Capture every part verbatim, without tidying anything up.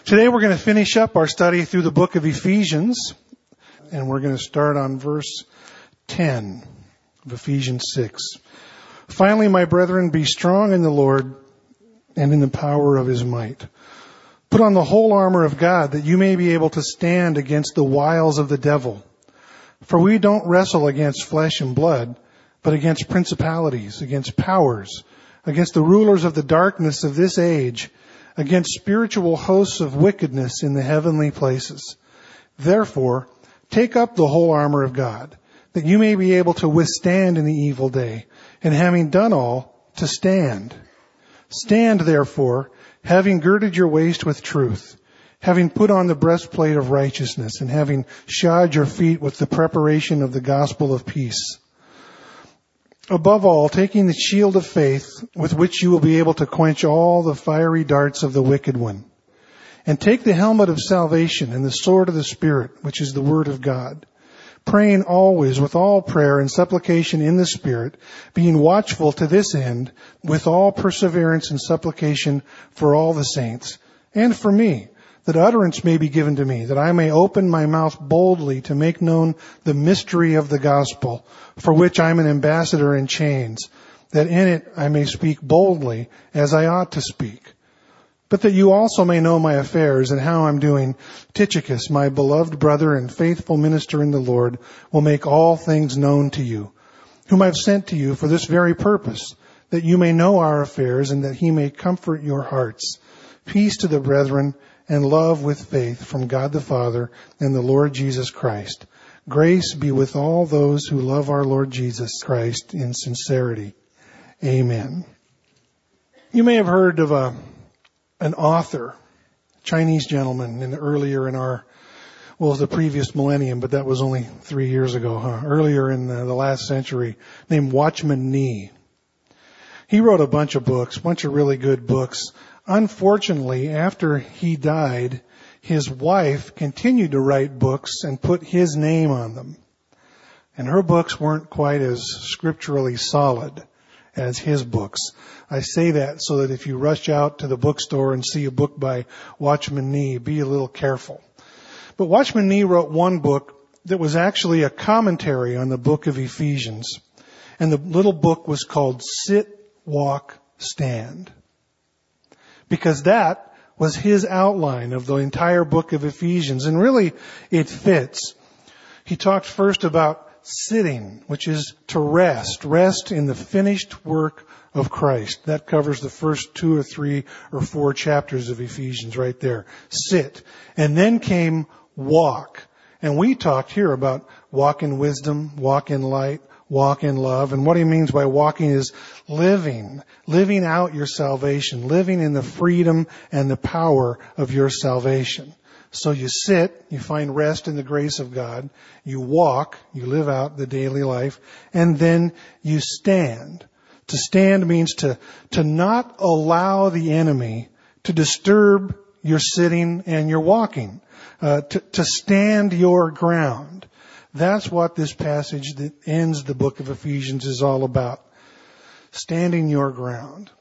Today we're going to finish up our study through the book of Ephesians, and we're going to start on verse ten of Ephesians six. Finally, my brethren, be strong in the Lord and in the power of his might. Put on the whole armor of God, that you may be able to stand against the wiles of the devil. For we don't wrestle against flesh and blood, but against principalities, against powers, against the rulers of the darkness of this age, against spiritual hosts of wickedness in the heavenly places. Therefore, take up the whole armor of God, that you may be able to withstand in the evil day, and having done all, to stand. Stand, therefore, having girded your waist with truth, having put on the breastplate of righteousness, and having shod your feet with the preparation of the gospel of peace. Above all, taking the shield of faith, with which you will be able to quench all the fiery darts of the wicked one. And take the helmet of salvation and the sword of the Spirit, which is the word of God. Praying always with all prayer and supplication in the Spirit, being watchful to this end, with all perseverance and supplication for all the saints, and for me, that utterance may be given to me, that I may open my mouth boldly to make known the mystery of the gospel, for which I am an ambassador in chains, that in it I may speak boldly as I ought to speak. But that you also may know my affairs and how I'm doing, Tychicus, my beloved brother and faithful minister in the Lord, will make all things known to you, whom I've sent to you for this very purpose, that you may know our affairs and that he may comfort your hearts. Peace to the brethren, and love with faith from God the Father and the Lord Jesus Christ. Grace be with all those who love our Lord Jesus Christ in sincerity. Amen. You may have heard of a, an author, Chinese gentleman, in the, earlier in our, well, the previous millennium, but that was only three years ago, huh? Earlier in the, the last century, named Watchman Nee. He wrote a bunch of books, a bunch of really good books. Unfortunately, after he died, his wife continued to write books and put his name on them. And her books weren't quite as scripturally solid as his books. I say that so that if you rush out to the bookstore and see a book by Watchman Nee, be a little careful. But Watchman Nee wrote one book that was actually a commentary on the book of Ephesians. And the little book was called Sit, Walk, Stand. Because that was his outline of the entire book of Ephesians. And really, it fits. He talked first about sitting, which is to rest. Rest in the finished work of Christ. That covers the first two or three or four chapters of Ephesians right there. Sit. And then came walk. And we talked here about walk in wisdom, walk in light, walk in love. And what he means by walking is living, living out your salvation, living in the freedom and the power of your salvation. So you sit, you find rest in the grace of God, you walk, you live out the daily life, and then you stand. To stand means to, to not allow the enemy to disturb your sitting and your walking, uh, to, to stand your ground. That's what this passage that ends the book of Ephesians is all about. Standing your ground.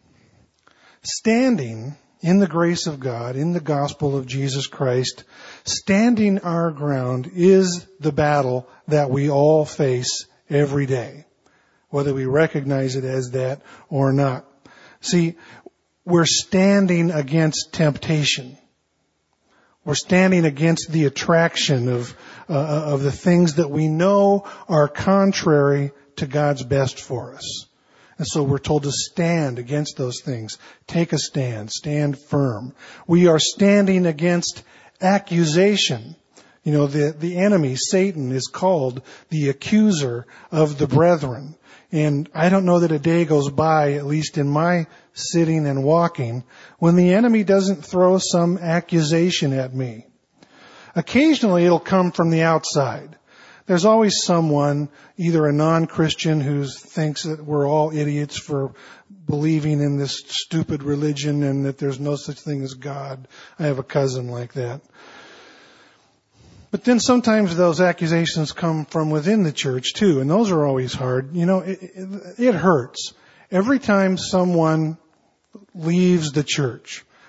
Standing in the grace of God, in the gospel of Jesus Christ, standing our ground is the battle that we all face every day, whether we recognize it as that or not. See, we're standing against temptation. We're standing against the attraction of uh, of the things that we know are contrary to God's best for us. And so we're told to stand against those things. Take a stand. Stand firm. We are standing against accusation. You know, the, the enemy, Satan, is called the accuser of the brethren. And I don't know that a day goes by, at least in my sitting and walking, when the enemy doesn't throw some accusation at me. Occasionally it'll come from the outside. There's always someone, either a non-Christian who thinks that we're all idiots for believing in this stupid religion and that there's no such thing as God. I have a cousin like that. But then sometimes those accusations come from within the church too, and those are always hard. You know, it, it, it hurts. Every time someone leaves the church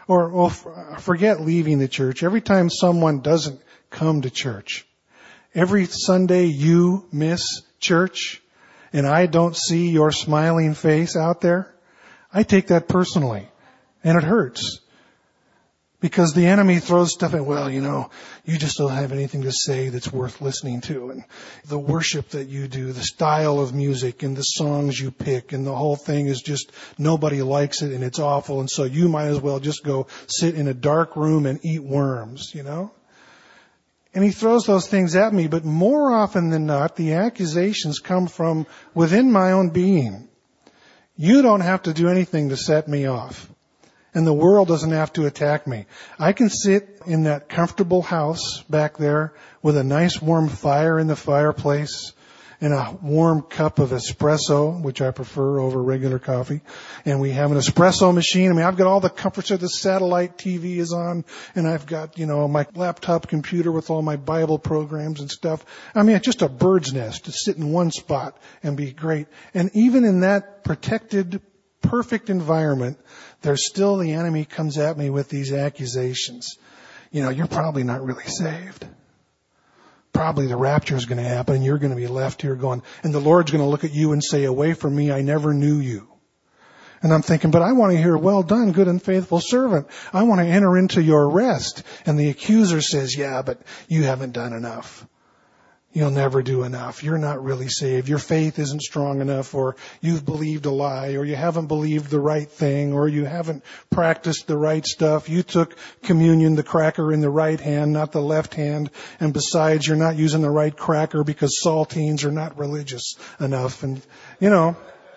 Or, or forget leaving the church. Every time someone doesn't come to church, every Sunday you miss church and I don't see your smiling face out there, I take that personally. And it hurts. Because the enemy throws stuff at, well, you know, you just don't have anything to say that's worth listening to. And the worship that you do, the style of music and the songs you pick and the whole thing is just, nobody likes it and it's awful. And so you might as well just go sit in a dark room and eat worms, you know. And he throws those things at me. But more often than not, the accusations come from within my own being. You don't have to do anything to set me off. And the world doesn't have to attack me. I can sit in that comfortable house back there with a nice warm fire in the fireplace and a warm cup of espresso, which I prefer over regular coffee. And we have an espresso machine. I mean, I've got all the comforts of the satellite T V is on, and I've got, you know, my laptop computer with all my Bible programs and stuff. I mean, it's just a bird's nest to sit in one spot and be great. And even in that protected, perfect environment, there's still the enemy comes at me with these accusations. You know, you're probably not really saved. Probably the rapture is going to happen and you're going to be left here going, and the Lord's going to look at you and say, away from me, I never knew you. And I'm thinking, but I want to hear, well done, good and faithful servant. I want to enter into your rest. And the accuser says, yeah, but you haven't done enough. You'll never do enough. You're not really saved. Your faith isn't strong enough, or you've believed a lie, or you haven't believed the right thing, or you haven't practiced the right stuff. You took communion, the cracker in the right hand, not the left hand. And besides, you're not using the right cracker because saltines are not religious enough. And, you know,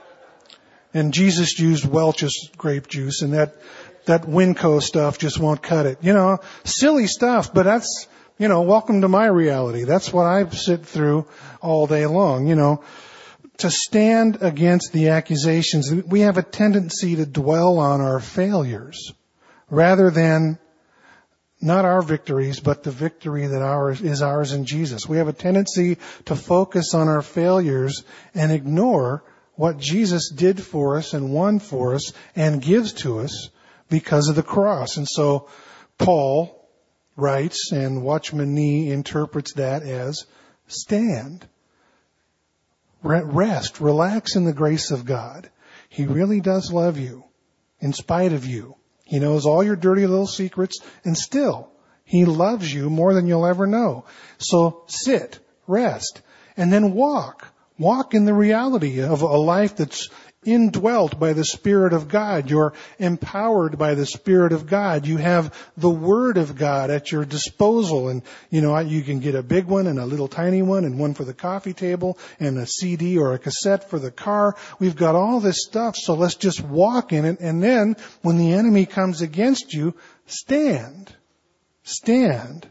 and Jesus used Welch's grape juice, and that, that Winco stuff just won't cut it. You know, silly stuff, but that's, you know, welcome to my reality. That's what I sit through all day long, you know. To stand against the accusations, we have a tendency to dwell on our failures rather than not our victories, but the victory that ours is ours in Jesus. We have a tendency to focus on our failures and ignore what Jesus did for us and won for us and gives to us because of the cross. And so Paul writes, and Watchman Nee interprets that as stand, rest, relax in the grace of God. He really does love you in spite of you. He knows all your dirty little secrets, and still he loves you more than you'll ever know. So sit, rest, and then walk. Walk in the reality of a life that's indwelt by the Spirit of God. You're empowered by the Spirit of God. You have the Word of God at your disposal. And, you know, you can get a big one and a little tiny one and one for the coffee table and a C D or a cassette for the car. We've got all this stuff, so let's just walk in it. And then when the enemy comes against you, stand. Stand.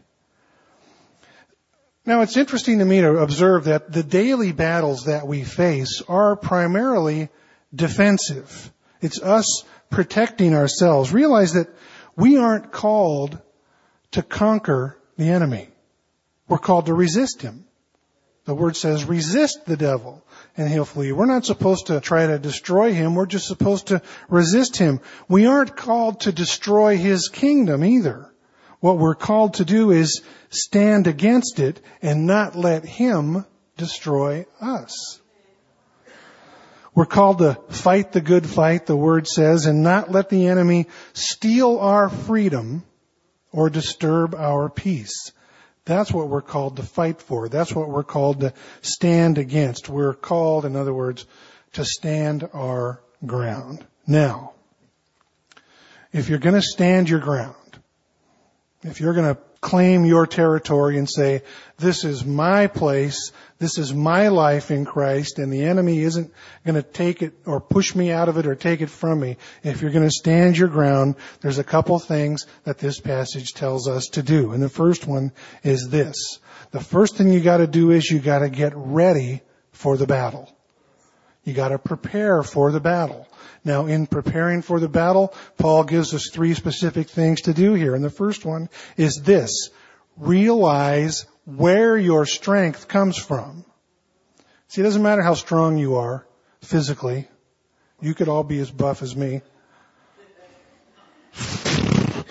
Now, it's interesting to me to observe that the daily battles that we face are primarily defensive. It's us protecting ourselves. Realize that we aren't called to conquer the enemy. We're called to resist him. The word says resist the devil and he'll flee. We're not supposed to try to destroy him. We're just supposed to resist him. We aren't called to destroy his kingdom either. What we're called to do is stand against it and not let him destroy us. We're called to fight the good fight, the word says, and not let the enemy steal our freedom or disturb our peace. That's what we're called to fight for. That's what we're called to stand against. We're called, in other words, to stand our ground. Now, if you're going to stand your ground, if you're going to claim your territory and say, this is my place, this is my life in Christ, and the enemy isn't going to take it or push me out of it or take it from me. If you're going to stand your ground, there's a couple things that this passage tells us to do. And the first one is this. The first thing you got to do is you got to get ready for the battle. You got to prepare for the battle. Now, in preparing for the battle, Paul gives us three specific things to do here. And the first one is this. Realize where your strength comes from. See, it doesn't matter how strong you are physically. You could all be as buff as me.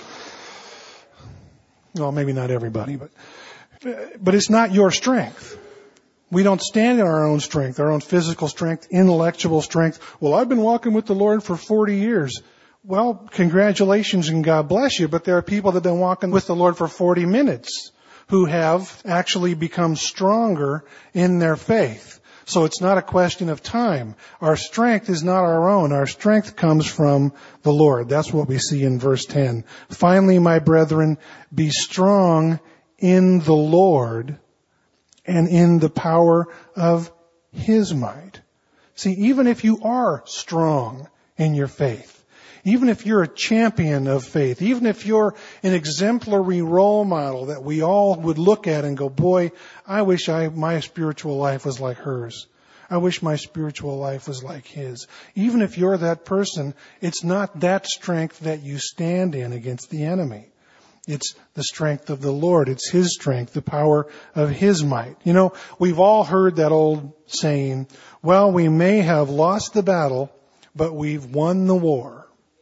Well, maybe not everybody, but, but it's not your strength. We don't stand in our own strength, our own physical strength, intellectual strength. Well, I've been walking with the Lord for forty years. Well, congratulations and God bless you, but there are people that have been walking with the Lord for forty minutes who have actually become stronger in their faith. So it's not a question of time. Our strength is not our own. Our strength comes from the Lord. That's what we see in verse ten. Finally, my brethren, be strong in the Lord and in the power of His might. See, even if you are strong in your faith, even if you're a champion of faith, even if you're an exemplary role model that we all would look at and go, boy, I wish I, my spiritual life was like hers. I wish my spiritual life was like his. Even if you're that person, it's not that strength that you stand in against the enemy. It's the strength of the Lord. It's His strength, the power of His might. You know, we've all heard that old saying, well, we may have lost the battle, but we've won the war.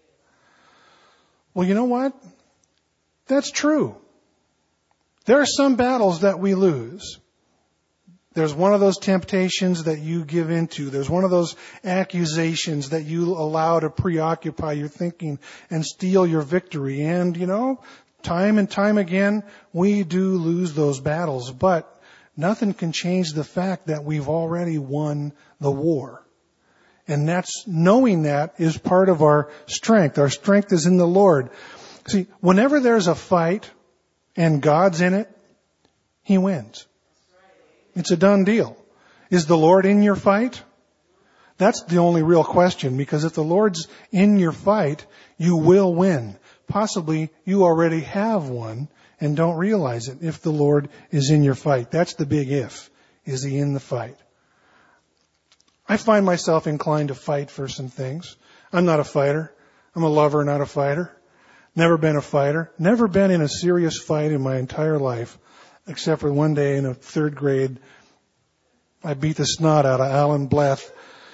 Well, you know what? That's true. There are some battles that we lose. There's one of those temptations that you give into. There's one of those accusations that you allow to preoccupy your thinking and steal your victory. And, you know, time and time again, we do lose those battles. But nothing can change the fact that we've already won the war. And that's, knowing that is part of our strength. Our strength is in the Lord. See, whenever there's a fight and God's in it, He wins. It's a done deal. Is the Lord in your fight? That's the only real question, because if the Lord's in your fight, you will win. Possibly you already have won and don't realize it if the Lord is in your fight. That's the big if. Is He in the fight? I find myself inclined to fight for some things. I'm not a fighter. I'm a lover, not a fighter. Never been a fighter. Never been in a serious fight in my entire life, except for one day in a third grade. I beat the snot out of Alan Blath.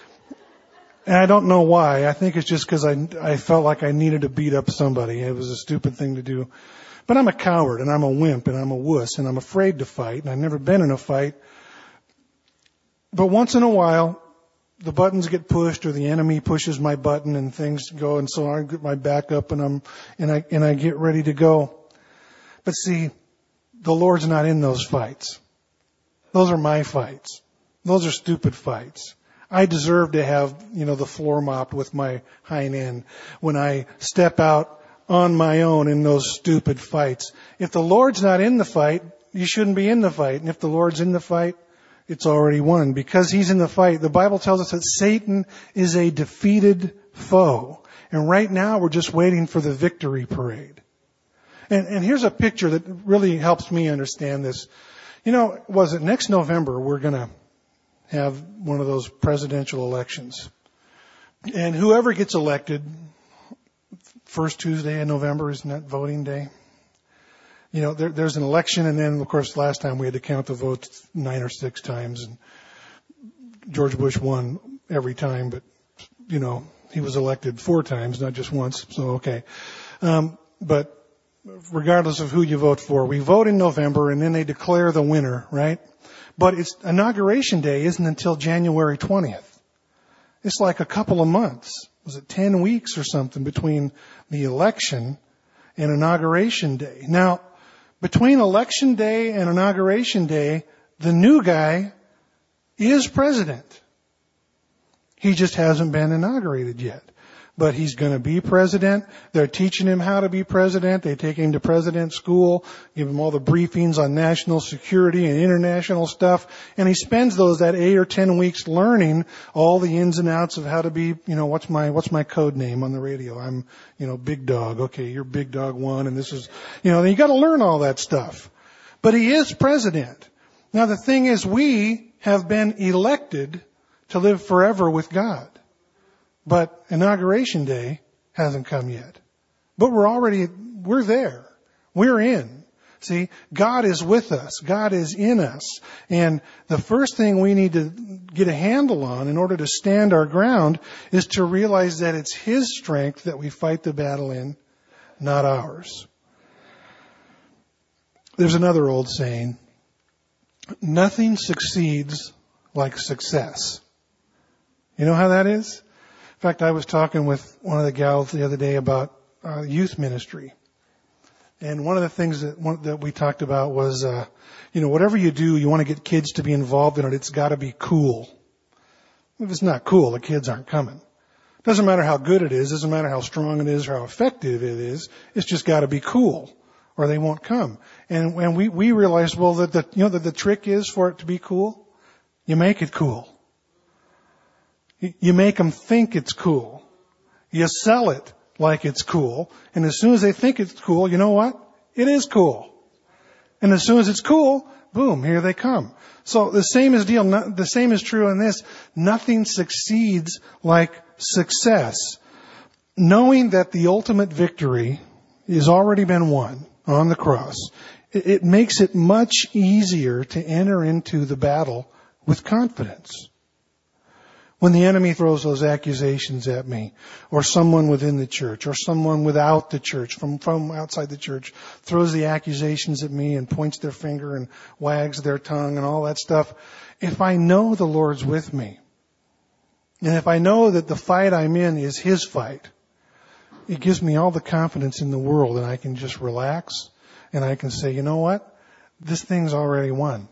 And I don't know why. I think it's just because I, I felt like I needed to beat up somebody. It was a stupid thing to do. But I'm a coward, and I'm a wimp, and I'm a wuss, and I'm afraid to fight, and I've never been in a fight. But once in a while, the buttons get pushed, or the enemy pushes my button, and things go, and so I get my back up, and I'm and I and I get ready to go. But see, the Lord's not in those fights. Those are my fights. Those are stupid fights. I deserve to have, you know, the floor mopped with my hind end when I step out on my own in those stupid fights. If the Lord's not in the fight, you shouldn't be in the fight. And if the Lord's in the fight, it's already won. Because He's in the fight, the Bible tells us that Satan is a defeated foe. And right now we're just waiting for the victory parade. And, and here's a picture that really helps me understand this. You know, was it next November we're going to have one of those presidential elections. And whoever gets elected, first Tuesday in November, isn't that voting day? You know, there, there's an election, and then, of course, last time we had to count the votes nine or six times, and George Bush won every time, but, you know, he was elected four times, not just once, so okay. Um, but regardless of who you vote for, we vote in November, and then they declare the winner, right? But it's inauguration day isn't until January twentieth. It's like a couple of months. Was it ten weeks or something between the election and inauguration day? Now, between election day and inauguration day, the new guy is president. He just hasn't been inaugurated yet. But he's going to be president. They're teaching him how to be president. They take him to president school, give him all the briefings on national security and international stuff. And he spends those, that eight or ten weeks learning all the ins and outs of how to be, you know, what's my, what's my code name on the radio? I'm, you know, Big Dog. Okay, you're Big Dog One, and this is, you know, you got to learn all that stuff. But he is president. Now the thing is, we have been elected to live forever with God. But inauguration day hasn't come yet. But we're already, we're there. We're in. See, God is with us. God is in us. And the first thing we need to get a handle on in order to stand our ground is to realize that it's His strength that we fight the battle in, not ours. There's another old saying, nothing succeeds like success. You know how that is? In fact, I was talking with one of the gals the other day about uh, youth ministry. And one of the things that one, that we talked about was, uh, you know, whatever you do, you want to get kids to be involved in it. It's got to be cool. If it's not cool, the kids aren't coming. Doesn't matter how good it is. Doesn't matter how strong it is or how effective it is. It's just got to be cool, or they won't come. And when we we realized, well, that the you know that the trick is for it to be cool, you make it cool. You make them think it's cool. You sell it like it's cool. And as soon as they think it's cool, you know what? It is cool. And as soon as it's cool, boom, here they come. So the same is deal. The same is true in this. Nothing succeeds like success. Knowing that the ultimate victory has already been won on the cross, it, it makes it much easier to enter into the battle with confidence. When the enemy throws those accusations at me, or someone within the church, or someone without the church, from, from outside the church, throws the accusations at me and points their finger and wags their tongue and all that stuff, if I know the Lord's with me, and if I know that the fight I'm in is His fight, it gives me all the confidence in the world, and I can just relax, and I can say, you know what? This thing's already won.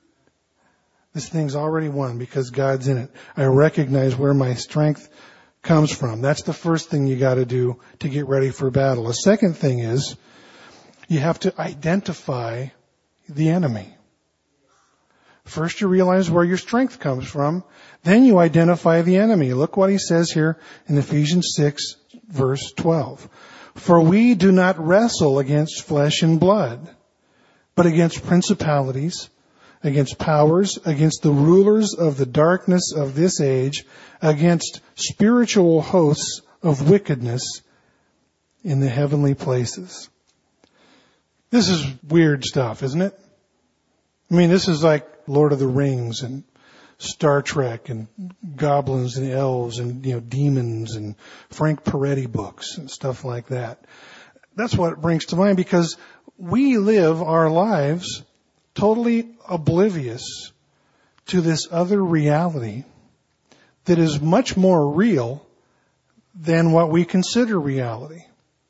This thing's already won because God's in it. I recognize where my strength comes from. That's the first thing you got to do to get ready for battle. The second thing is you have to identify the enemy. First you realize where your strength comes from. Then you identify the enemy. Look what he says here in Ephesians six, verse twelve. For we do not wrestle against flesh and blood, but against principalities, against powers, against the rulers of the darkness of this age, against spiritual hosts of wickedness in the heavenly places. This is weird stuff, isn't it? I mean, this is like Lord of the Rings and Star Trek and goblins and elves and, you know, demons and Frank Peretti books and stuff like that. That's what it brings to mind, because we live our lives totally oblivious to this other reality that is much more real than what we consider reality.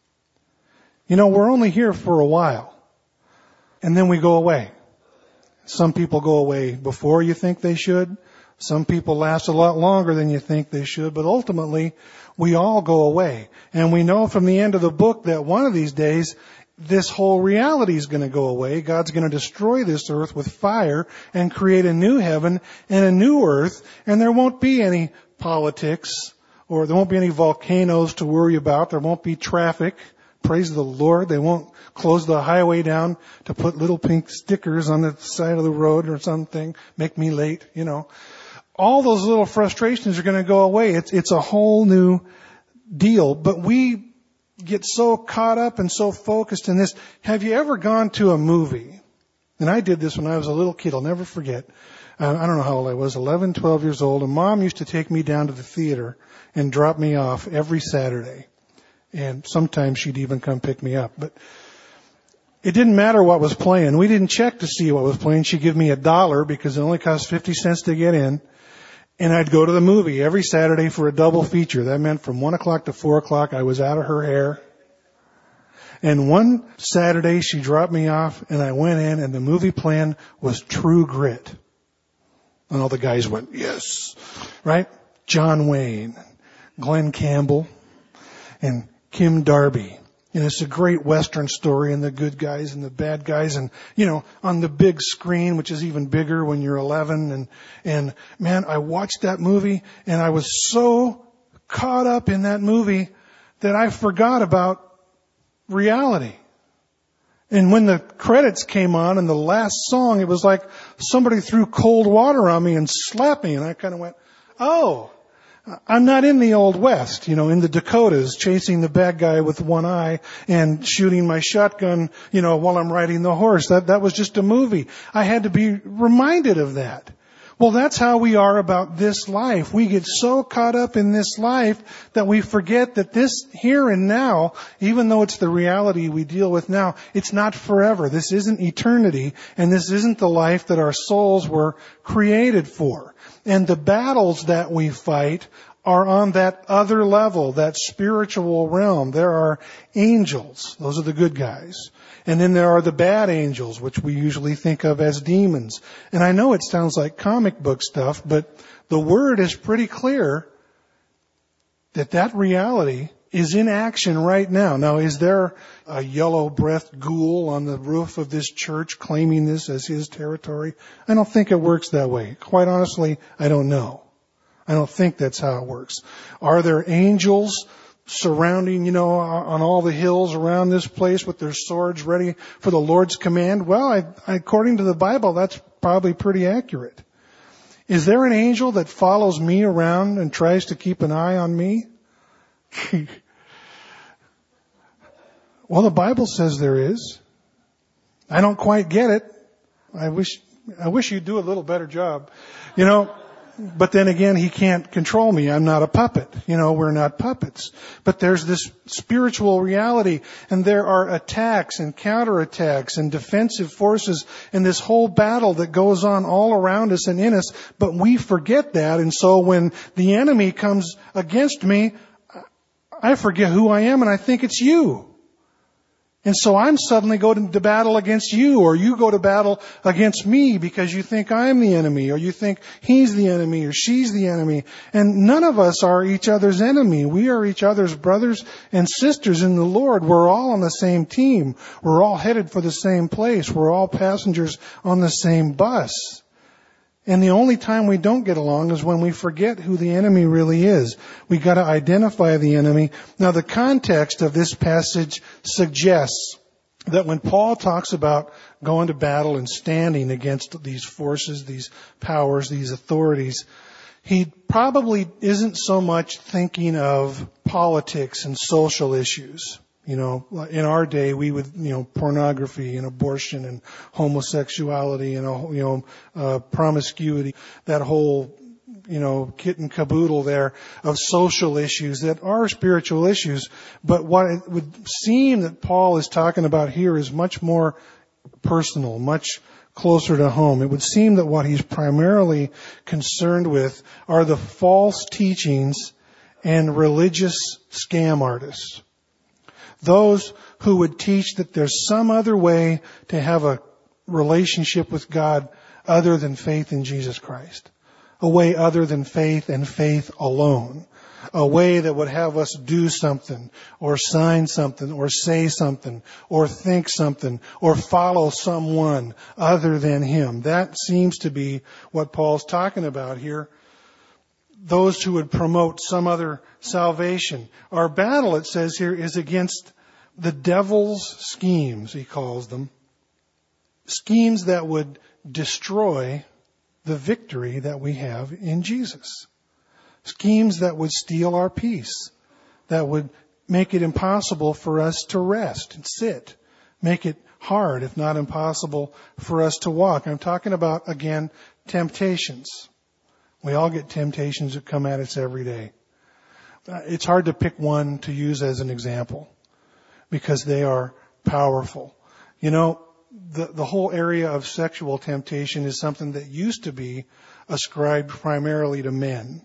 You know, we're only here for a while, and then we go away. Some people go away before you think they should. Some people last a lot longer than you think they should, but ultimately we all go away. And we know from the end of the book that one of these days this whole reality is going to go away. God's going to destroy this earth with fire and create a new heaven and a new earth. And there won't be any politics, or there won't be any volcanoes to worry about. There won't be traffic. Praise the Lord. They won't close the highway down to put little pink stickers on the side of the road or something. Make me late, you know. All those little frustrations are going to go away. It's, it's a whole new deal. But we get so caught up and so focused in this. Have you ever gone to a movie? And I did this when I was a little kid. I'll never forget. Uh, I don't know how old I was, eleven, twelve years old. And Mom used to take me down to the theater and drop me off every Saturday. And sometimes she'd even come pick me up. But it didn't matter what was playing. We didn't check to see what was playing. She'd give me a dollar because it only cost fifty cents to get in. And I'd go to the movie every Saturday for a double feature. That meant from one o'clock to four o'clock, I was out of her hair. And one Saturday, she dropped me off, and I went in, and the movie plan was True Grit. And all the guys went, yes, right? John Wayne, Glenn Campbell, and Kim Darby. And it's a great Western story, and the good guys and the bad guys, and, you know, on the big screen, which is even bigger when you're eleven. And, and man, I watched that movie, and I was so caught up in that movie that I forgot about reality. And when the credits came on and the last song, it was like somebody threw cold water on me and slapped me, and I kind of went, oh, I'm not in the Old West, you know, in the Dakotas, chasing the bad guy with one eye and shooting my shotgun, you know, while I'm riding the horse. That, that was just a movie. I had to be reminded of that. Well, that's how we are about this life. We get so caught up in this life that we forget that this here and now, even though it's the reality we deal with now, it's not forever. This isn't eternity, and this isn't the life that our souls were created for. And the battles that we fight are on that other level, that spiritual realm. There are angels. Those are the good guys. And then there are the bad angels, which we usually think of as demons. And I know it sounds like comic book stuff, but the Word is pretty clear that that reality is in action right now. Now, is there a yellow-breathed ghoul on the roof of this church claiming this as his territory? I don't think it works that way. Quite honestly, I don't know. I don't think that's how it works. Are there angels surrounding, you know, on all the hills around this place with their swords ready for the Lord's command? Well, I, according to the Bible, that's probably pretty accurate. Is there an angel that follows me around and tries to keep an eye on me? Well, the Bible says there is. I don't quite get it. I wish, I wish you'd do a little better job. You know, but then again, he can't control me. I'm not a puppet. You know, we're not puppets. But there's this spiritual reality, and there are attacks and counterattacks and defensive forces in this whole battle that goes on all around us and in us. But we forget that, and so when the enemy comes against me, I forget who I am, and I think it's you. And so I'm suddenly going to battle against you, or you go to battle against me because you think I'm the enemy, or you think he's the enemy, or she's the enemy. And none of us are each other's enemy. We are each other's brothers and sisters in the Lord. We're all on the same team. We're all headed for the same place. We're all passengers on the same bus. And the only time we don't get along is when we forget who the enemy really is. We got to identify the enemy. Now, the context of this passage suggests that when Paul talks about going to battle and standing against these forces, these powers, these authorities, he probably isn't so much thinking of politics and social issues. You know, in our day, we would, you know, pornography and abortion and homosexuality and, you know, uh, promiscuity, that whole, you know, kit and caboodle there of social issues that are spiritual issues. But what it would seem that Paul is talking about here is much more personal, much closer to home. It would seem that what he's primarily concerned with are the false teachings and religious scam artists. Those who would teach that there's some other way to have a relationship with God other than faith in Jesus Christ. A way other than faith and faith alone. A way that would have us do something, or sign something, or say something, or think something, or follow someone other than Him. That seems to be what Paul's talking about here. Those who would promote some other salvation. Our battle, it says here, is against the devil's schemes, he calls them. Schemes that would destroy the victory that we have in Jesus. Schemes that would steal our peace. That would make it impossible for us to rest and sit. Make it hard, if not impossible, for us to walk. I'm talking about, again, temptations. We all get temptations that come at us every day. It's hard to pick one to use as an example because they are powerful. You know, the, the whole area of sexual temptation is something that used to be ascribed primarily to men.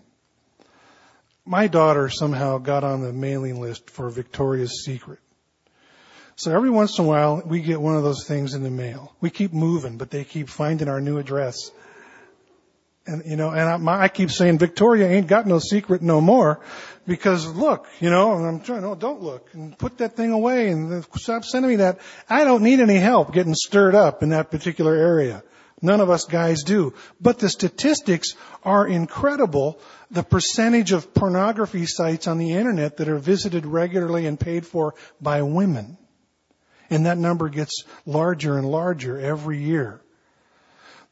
My daughter somehow got on the mailing list for Victoria's Secret. So every once in a while, we get one of those things in the mail. We keep moving, but they keep finding our new address. And, you know, and I, my, I keep saying, Victoria ain't got no secret no more, because look, you know, and I'm trying, no, don't look, and put that thing away, and stop sending me that. I don't need any help getting stirred up in that particular area. None of us guys do. But the statistics are incredible. The percentage of pornography sites on the internet that are visited regularly and paid for by women. And that number gets larger and larger every year.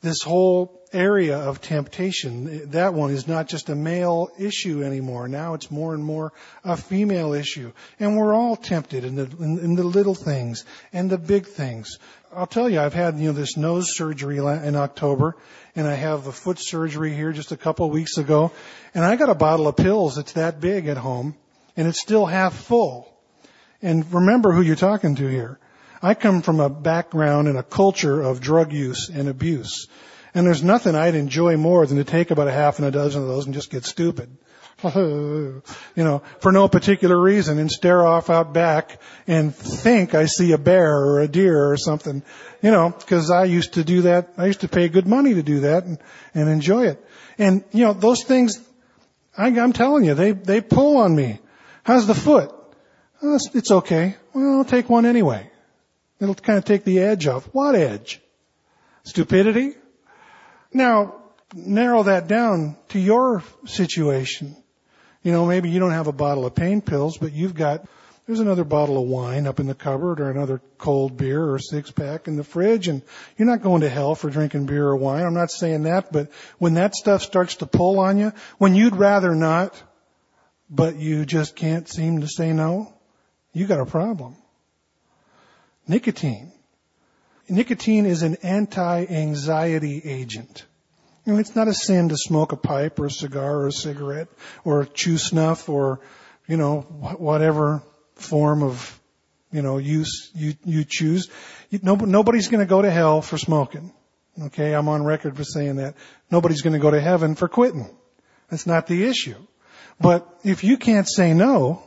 this whole area of temptation, that one is not just a male issue anymore. Now it's more and more a female issue. And we're all tempted in the, in, in the little things and the big things. I'll tell you, I've had, you know, this nose surgery in October, and I have a foot surgery here just a couple of weeks ago, and I got a bottle of pills that's that big at home, and it's still half full. And remember who you're talking to here. I come from a background and a culture of drug use and abuse. And there's nothing I'd enjoy more than to take about a half and a dozen of those and just get stupid. You know, for no particular reason, and stare off out back and think I see a bear or a deer or something. You know, because I used to do that. I used to pay good money to do that and, and enjoy it. And, you know, those things, I, I'm telling you, they, they pull on me. How's the foot? Oh, it's, it's okay. Well, I'll take one anyway. It'll kind of take the edge off. What edge? Stupidity? Now, narrow that down to your situation. You know, maybe you don't have a bottle of pain pills, but you've got, there's another bottle of wine up in the cupboard or another cold beer or six pack in the fridge, and you're not going to hell for drinking beer or wine. I'm not saying that, but when that stuff starts to pull on you, when you'd rather not, but you just can't seem to say no, you got a problem. Nicotine. Nicotine is an anti-anxiety agent. And it's not a sin to smoke a pipe or a cigar or a cigarette or chew snuff or, you know, whatever form of, you know, use you, you choose. You, no, nobody's going to go to hell for smoking. Okay, I'm on record for saying that. Nobody's going to go to heaven for quitting. That's not the issue. But if you can't say no,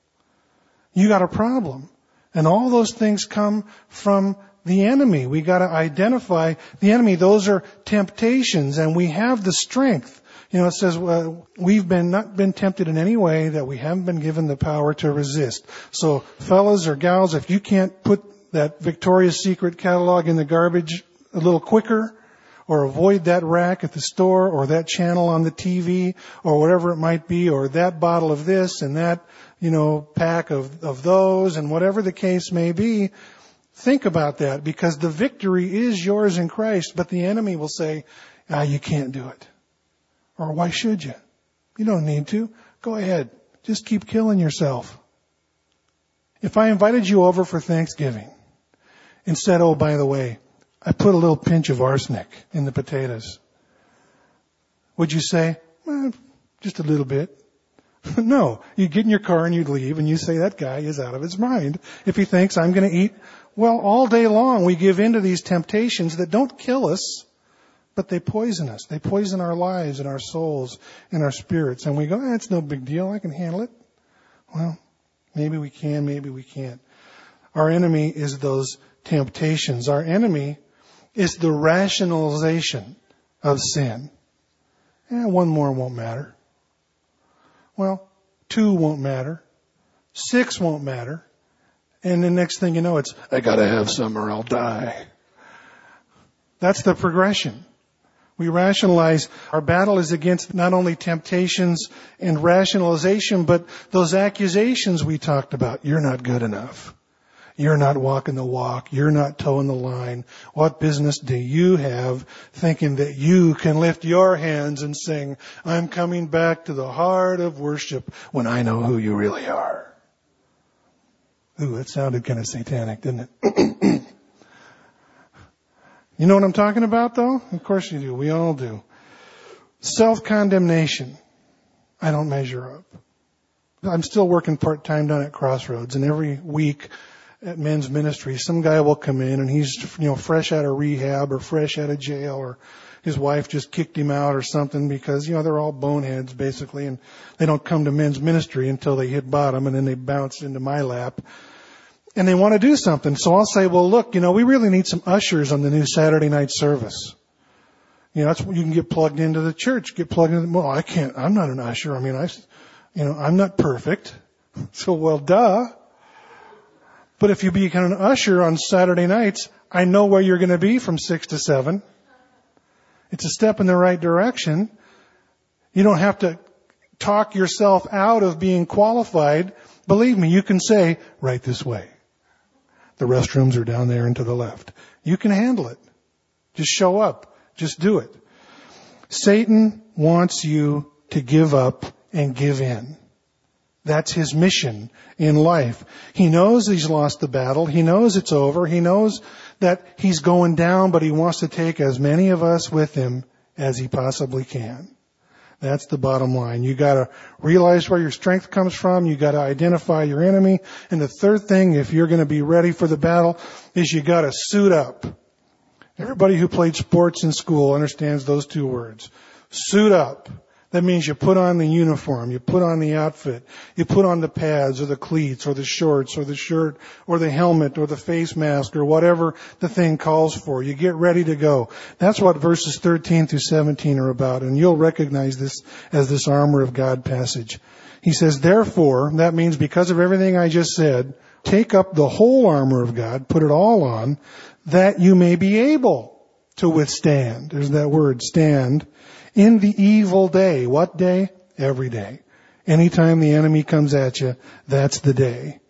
you got a problem. And all those things come from the enemy. We got to identify the enemy. Those are temptations, and we have the strength. You know, it says well, we've been not been tempted in any way that we haven't been given the power to resist. So, fellas or gals, if you can't put that Victoria's Secret catalog in the garbage a little quicker, or avoid that rack at the store, or that channel on the T V, or whatever it might be, or that bottle of this and that, you know, pack of, of those, and whatever the case may be, think about that, because the victory is yours in Christ, but the enemy will say, ah, you can't do it. Or why should you? You don't need to. Go ahead. Just keep killing yourself. If I invited you over for Thanksgiving and said, oh, by the way, I put a little pinch of arsenic in the potatoes, would you say, well, just a little bit? No. You'd get in your car and you'd leave and you say that guy is out of his mind if he thinks I'm going to eat. Well, all day long we give in to these temptations that don't kill us, but they poison us. They poison our lives and our souls and our spirits. And we go, eh, it's no big deal. I can handle it. Well, maybe we can, maybe we can't. Our enemy is those temptations. Our enemy is the rationalization of sin. Eh, one more won't matter. Well, two won't matter. Six won't matter. And the next thing you know, it's, I gotta have some or I'll die. That's the progression. We rationalize. Our battle is against not only temptations and rationalization, but those accusations we talked about. You're not good enough. You're not walking the walk. You're not towing the line. What business do you have thinking that you can lift your hands and sing, I'm coming back to the heart of worship, when I know who you really are? Ooh, that sounded kind of satanic, didn't it? You know what I'm talking about, though? Of course you do. We all do. Self-condemnation. I don't measure up. I'm still working part-time down at Crossroads, and every week at men's ministry, some guy will come in and he's, you know, fresh out of rehab or fresh out of jail, or his wife just kicked him out or something, because, you know, they're all boneheads basically, and they don't come to men's ministry until they hit bottom, and then they bounce into my lap. And they want to do something. So I'll say, well, look, you know, we really need some ushers on the new Saturday night service. You know, that's you can get plugged into the church, get plugged into, well, I can't, I'm not an usher. I mean, I, you know, I'm not perfect. So, well, duh. But if you become an usher on Saturday nights, I know where you're going to be from six to seven. It's a step in the right direction. You don't have to talk yourself out of being qualified. Believe me, you can say, right this way. The restrooms are down there and to the left. You can handle it. Just show up. Just do it. Satan wants you to give up and give in. That's his mission in life. He knows he's lost the battle. He knows it's over. He knows that he's going down, but he wants to take as many of us with him as he possibly can. That's the bottom line. You gotta realize where your strength comes from. You gotta identify your enemy. And the third thing, if you're gonna be ready for the battle, is you gotta suit up. Everybody who played sports in school understands those two words. Suit up. That means you put on the uniform, you put on the outfit, you put on the pads or the cleats or the shorts or the shirt or the helmet or the face mask or whatever the thing calls for. You get ready to go. That's what verses thirteen through seventeen are about, and you'll recognize this as this armor of God passage. He says, therefore, that means because of everything I just said, take up the whole armor of God, put it all on, that you may be able to withstand. There's that word, stand. In the evil day. What day? Every day. Anytime the enemy comes at you, that's the day.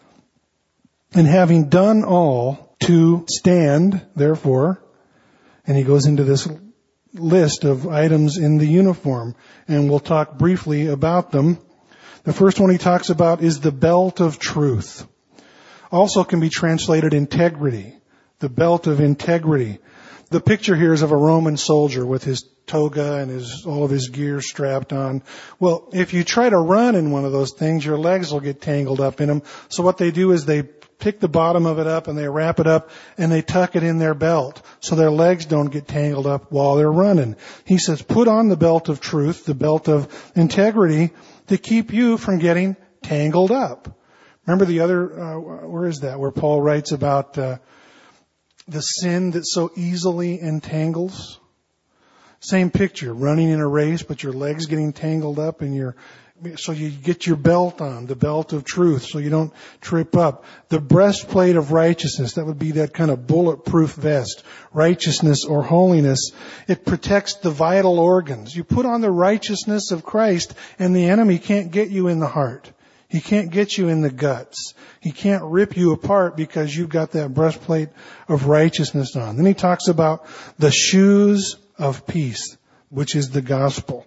And having done all to stand, therefore, and he goes into this list of items in the uniform, and we'll talk briefly about them. The first one he talks about is the belt of truth. Also can be translated integrity. The belt of integrity. The picture here is of a Roman soldier with his toga and his, all of his gear strapped on. Well, if you try to run in one of those things, your legs will get tangled up in them. So what they do is they pick the bottom of it up and they wrap it up and they tuck it in their belt so their legs don't get tangled up while they're running. He says, put on the belt of truth, the belt of integrity, to keep you from getting tangled up. Remember the other, uh, where is that? Where Paul writes about, uh, the sin that so easily entangles. Same picture, running in a race, but your legs getting tangled up and your, so you get your belt on, the belt of truth, so you don't trip up. The breastplate of righteousness, that would be that kind of bulletproof vest, righteousness or holiness. It protects the vital organs. You put on the righteousness of Christ and the enemy can't get you in the heart. He can't get you in the guts. He can't rip you apart because you've got that breastplate of righteousness on. Then he talks about the shoes of peace, which is the gospel.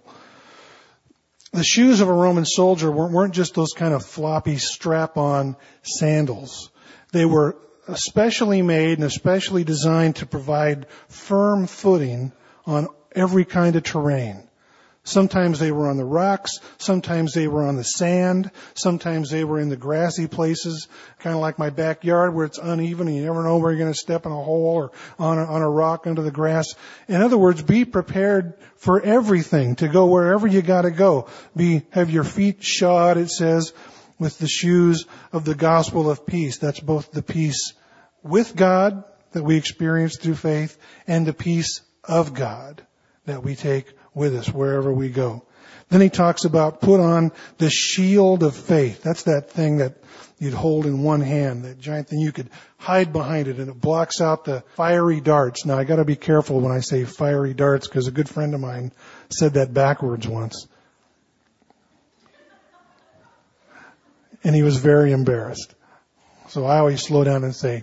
The shoes of a Roman soldier weren't just those kind of floppy strap-on sandals. They were especially made and especially designed to provide firm footing on every kind of terrain. Sometimes they were on the rocks, sometimes they were on the sand, sometimes they were in the grassy places, kind of like my backyard where it's uneven and you never know where you're going to step in a hole or on a, on a rock under the grass. In other words, be prepared for everything, to go wherever you got to go. Be, have your feet shod, it says, with the shoes of the gospel of peace. That's both the peace with God that we experience through faith and the peace of God that we take with us wherever we go. Then he talks about put on the shield of faith. That's that thing that you'd hold in one hand, that giant thing you could hide behind it, and it blocks out the fiery darts. Now I got to be careful when I say fiery darts because a good friend of mine said that backwards once. And he was very embarrassed. So I always slow down and say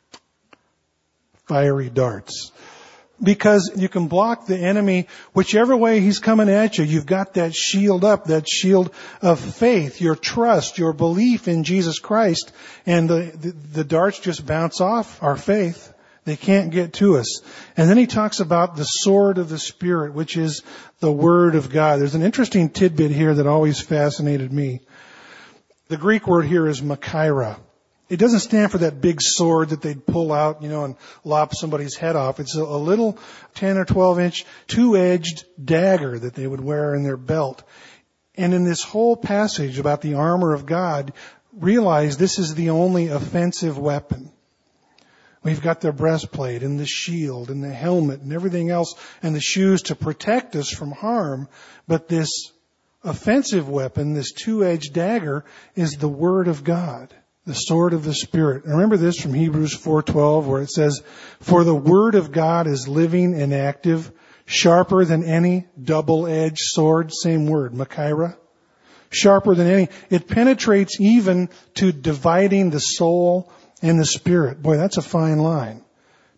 fiery darts. Because you can block the enemy whichever way he's coming at you. You've got that shield up, that shield of faith, your trust, your belief in Jesus Christ. And the, the, the darts just bounce off our faith. They can't get to us. And then he talks about the sword of the Spirit, which is the Word of God. There's an interesting tidbit here that always fascinated me. The Greek word here is Machaira. It doesn't stand for that big sword that they'd pull out, you know, and lop somebody's head off. It's a, a little ten or twelve inch two-edged dagger that they would wear in their belt. And in this whole passage about the armor of God, realize this is the only offensive weapon. We've got the breastplate and the shield and the helmet and everything else and the shoes to protect us from harm. But this offensive weapon, this two-edged dagger, is the Word of God. The sword of the Spirit. And remember this from Hebrews four twelve where it says, for the Word of God is living and active, sharper than any double-edged sword. Same word, Machaira. Sharper than any. It penetrates even to dividing the soul and the spirit. Boy, that's a fine line.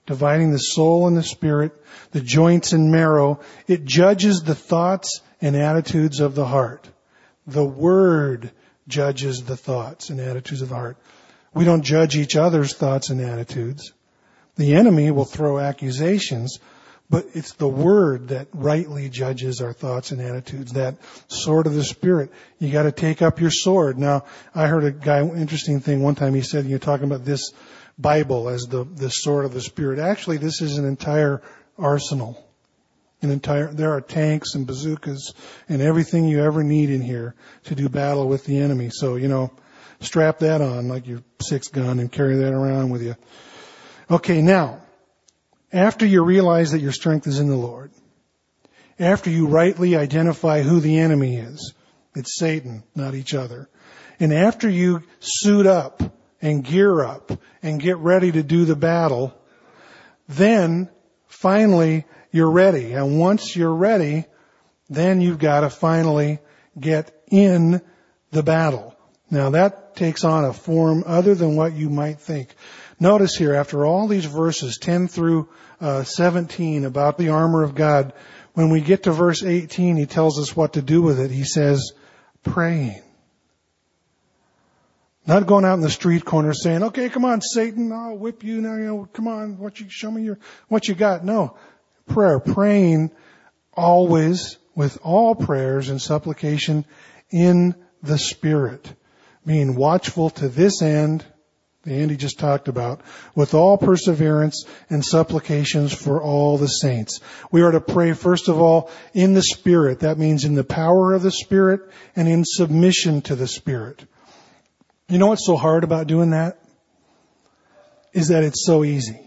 dividing the soul and the spirit, the joints and marrow. It judges the thoughts and attitudes of the heart. The Word judges the thoughts and attitudes of the heart. We don't judge each other's thoughts and attitudes. The enemy will throw accusations, but it's the Word that rightly judges our thoughts and attitudes. That sword of the Spirit. You got to take up your sword. Now, I heard a guy, interesting thing one time. He said, you're talking about this Bible as the, the sword of the Spirit. Actually, this is an entire arsenal. An entire, there are tanks and bazookas and everything you ever need in here to do battle with the enemy. So, you know, strap that on like your six gun and carry that around with you. Okay, now, after you realize that your strength is in the Lord, after you rightly identify who the enemy is, it's Satan, not each other, and after you suit up and gear up and get ready to do the battle, then finally you're ready. And once you're ready, then you've got to finally get in the battle. Now that takes on a form other than what you might think. Notice here, after all these verses, ten through uh, seventeen, about the armor of God, when we get to verse eighteen, he tells us what to do with it. He says, praying. Not going out in the street corner saying, okay, come on, Satan, I'll whip you now, you know, come on, what you, show me your, what you got. No. Prayer. Praying always with all prayers and supplication in the Spirit. Being watchful to this end, the end he just talked about, with all perseverance and supplications for all the saints. We are to pray, first of all, in the Spirit. That means in the power of the Spirit and in submission to the Spirit. You know what's so hard about doing that? Is that it's so easy.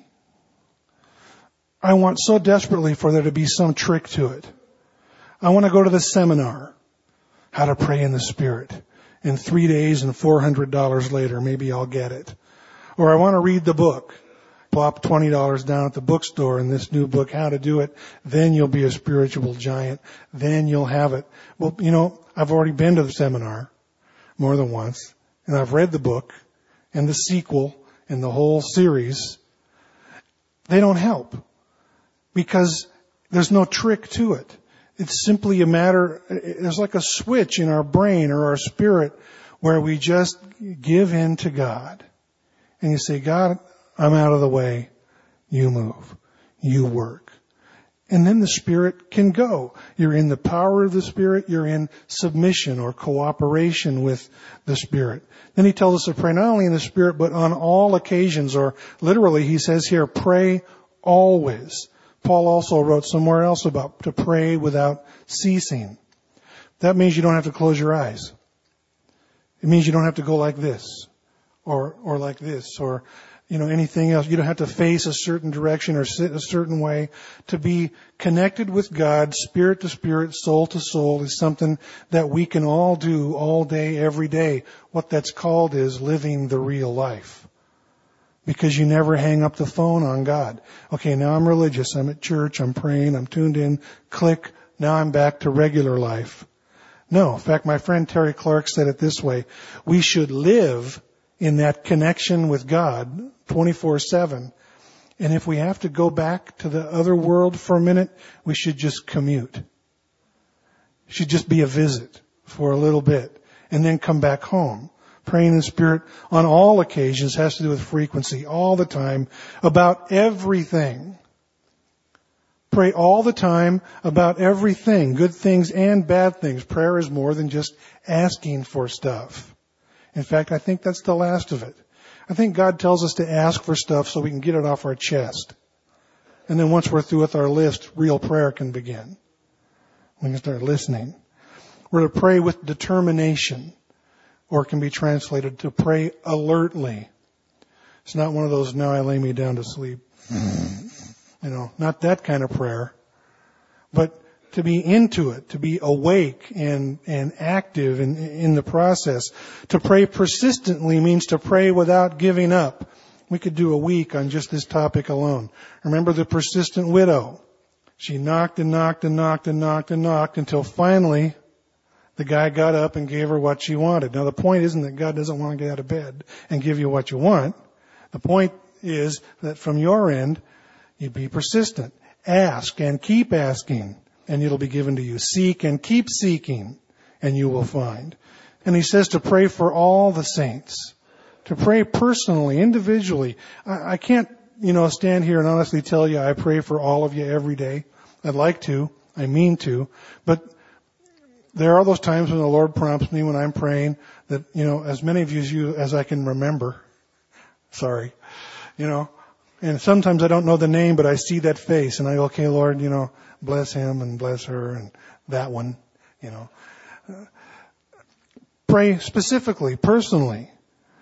I want so desperately for there to be some trick to it. I want to go to the seminar, how to pray in the Spirit. In three days and four hundred dollars later, maybe I'll get it. Or I want to read the book. Plop twenty dollars down at the bookstore in this new book, How to Do It. Then you'll be a spiritual giant. Then you'll have it. Well, you know, I've already been to the seminar more than once. And I've read the book and the sequel and the whole series. They don't help because there's no trick to it. It's simply a matter, there's like a switch in our brain or our spirit where we just give in to God. And you say, God, I'm out of the way. You move. You work. And then the Spirit can go. You're in the power of the Spirit. You're in submission or cooperation with the Spirit. Then he tells us to pray not only in the Spirit, but on all occasions, or literally he says here, pray always. Paul also wrote somewhere else about to pray without ceasing. That means you don't have to close your eyes. It means you don't have to go like this or, or like this or, you know, anything else. You don't have to face a certain direction or sit a certain way. To be connected with God, spirit to spirit, soul to soul, is something that we can all do all day, every day. What that's called is living the real life. Because you never hang up the phone on God. Okay, now I'm religious. I'm at church. I'm praying. I'm tuned in. Click. Now I'm back to regular life. No. In fact, my friend Terry Clark said it this way. We should live in that connection with God twenty-four seven. And if we have to go back to the other world for a minute, we should just commute. It should just be a visit for a little bit and then come back home. Praying in the Spirit on all occasions has to do with frequency, all the time, about everything. Pray all the time about everything, good things and bad things. Prayer is more than just asking for stuff. In fact, I think that's the last of it. I think God tells us to ask for stuff so we can get it off our chest. And then once we're through with our list, real prayer can begin. We can start listening. We're to pray with determination. Or it can be translated to pray alertly. It's not one of those, now I lay me down to sleep. You know, not that kind of prayer. But to be into it, to be awake and, and active in, in the process. To pray persistently means to pray without giving up. We could do a week on just this topic alone. Remember the persistent widow. She knocked and knocked and knocked and knocked and knocked until finally the guy got up and gave her what she wanted. Now the point isn't that God doesn't want to get out of bed and give you what you want. The point is that from your end, You be persistent. Ask and keep asking, and it'll be given to you. Seek and keep seeking, and you will find. And he says to pray for all the saints. To pray personally, individually. I, I can't, you know, stand here and honestly tell you I pray for all of you every day. I'd like to. I mean to. But there are those times when the Lord prompts me when I'm praying that, you know, as many of you as, you, as I can remember. Sorry. You know. And sometimes I don't know the name, but I see that face and I go, okay, Lord, you know, bless him and bless her and that one, you know. Uh, pray specifically, personally.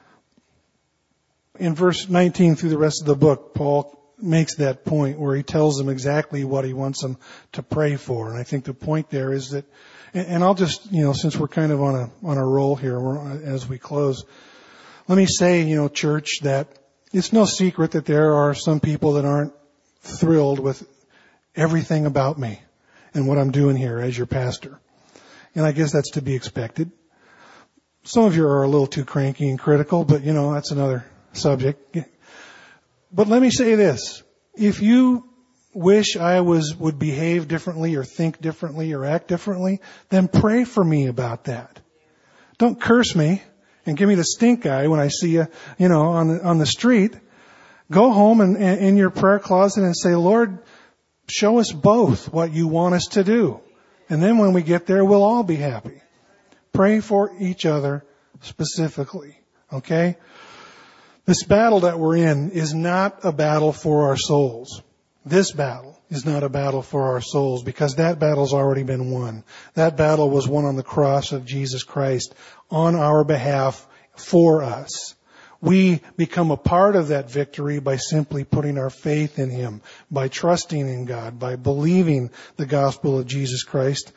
In verse nineteen through the rest of the book, Paul makes that point where he tells them exactly what he wants them to pray for. And I think the point there is that, and I'll just, you know, since we're kind of on a, on a roll here as we close, let me say, you know, church, that it's no secret that there are some people that aren't thrilled with everything about me and what I'm doing here as your pastor. And I guess that's to be expected. Some of you are a little too cranky and critical, but you know, that's another subject. But let me say this. If you wish I was, would behave differently or think differently or act differently, then pray for me about that. Don't curse me and give me the stink eye when I see you, you know, on the, on the street. Go home and, and in your prayer closet and say, Lord, show us both what you want us to do. And then when we get there, we'll all be happy. Pray for each other specifically. Okay? This battle that we're in is not a battle for our souls. This battle is not a battle for our souls because that battle's already been won. That battle was won on the cross of Jesus Christ on our behalf for us. We become a part of that victory by simply putting our faith in Him, by trusting in God, by believing the gospel of Jesus Christ.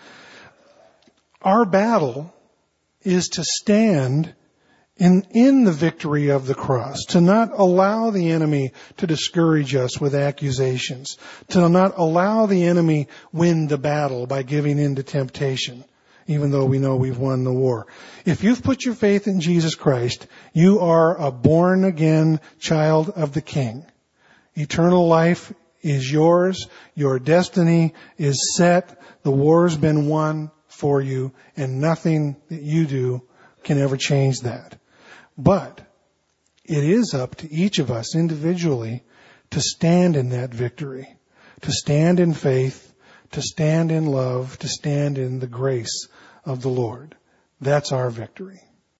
Our battle is to stand in, in the victory of the cross, to not allow the enemy to discourage us with accusations, to not allow the enemy win the battle by giving in to temptation, even though we know we've won the war. If you've put your faith in Jesus Christ, you are a born-again child of the King. Eternal life is yours. Your destiny is set. The war's been won for you, and nothing that you do can ever change that. But it is up to each of us individually to stand in that victory, to stand in faith, to stand in love, to stand in the grace of the Lord. That's our victory.